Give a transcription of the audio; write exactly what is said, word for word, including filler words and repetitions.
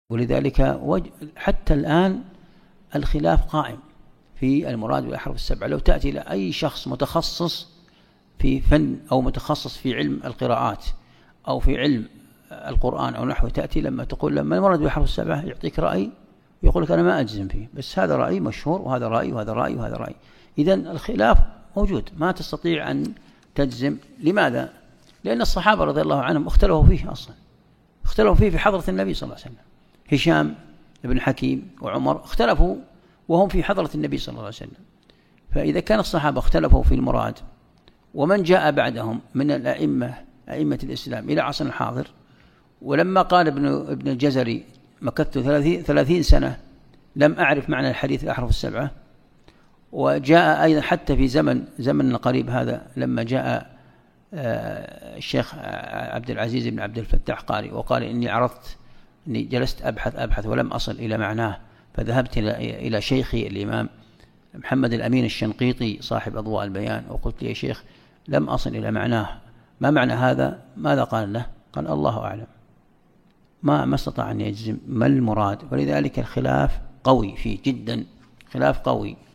ولذلك حتى الآن الخلاف قائم في المراد بالأحرف السبعة. لو تأتي إلى أي شخص متخصص في فن أو متخصص في علم القراءات أو في علم القرآن أو نحوه، تأتي لما تقول لما المراد بالأحرف السبعة يعطيك رأي ويقول لك أنا ما أجزم فيه، بس هذا رأي مشهور وهذا رأي وهذا رأي وهذا رأي. إذن الخلاف موجود، ما تستطيع أن تجزم. لماذا؟ لأن الصحابة رضي الله عنهم اختلفوا فيه أصلا، اختلفوا فيه في حضرة النبي صلى الله عليه وسلم. هشام بن حكيم وعمر اختلفوا وهم في حضرة النبي صلى الله عليه وسلم. فإذا كان الصحابة اختلفوا في المراد، ومن جاء بعدهم من الأئمة أئمة الإسلام إلى عصر الحاضر، ولما قال ابن ابن الجزري مكثت ثلاثين سنة لم أعرف معنى الحديث الأحرف السبعة، وجاء أيضا حتى في زمن زمن قريب هذا لما جاء الشيخ عبد العزيز بن عبد الفتاح قاري وقال إني عرضت إني جلست أبحث أبحث ولم أصل إلى معناه، فذهبت إلى شيخي الإمام محمد الأمين الشنقيطي صاحب أضواء البيان وقلت يا شيخ لم أصل إلى معناه، ما معنى هذا؟ ماذا قال له؟ قال الله أعلم، ما ما استطاع أن يجزم ما المراد. ولذلك الخلاف قوي فيه جدا، خلاف قوي.